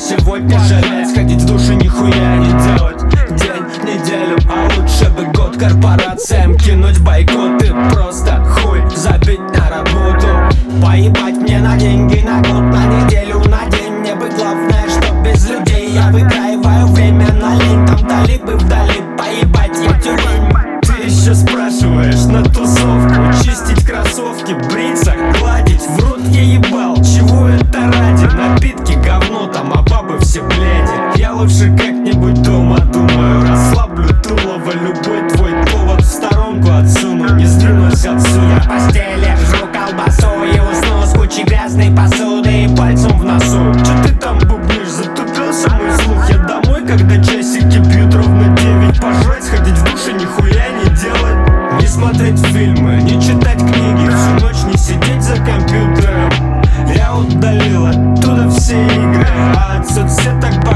сегодня жалеть, сходить в душ и нихуя не делать. День, неделю, а лучше бы год корпорациям кинуть бойкот и просто хуй забить на работу. Поебать мне на деньги, на год, на неделю, на день. Мне бы главное, что без людей я выигрываю время на лень. Там талибы вдали, поебать я тюлень. Ты еще спрашиваешь на тусовку, чистить кроссовки, бриться, гладить, в рот я ебал. Чего это ради? Напитки, говно там, а бабы все бледи. Я лучше как-нибудь дома думаю, расслаблю Тулова. Любой твой повод в сторонку отсуну, не сдвинусь отсюда. Я в постели жру колбасу и усну с кучей грязной посуды и пальцем в носу. Че ты там бубнишь? Затупился мой слух. Я домой, когда часики бьют ровно 9. Пожрать, сходить в душ и нихуя не делать. Не смотреть фильмы, не читать книги, всю ночь не сидеть за компьютером. Я удалил оттуда все игры, а от соцсеток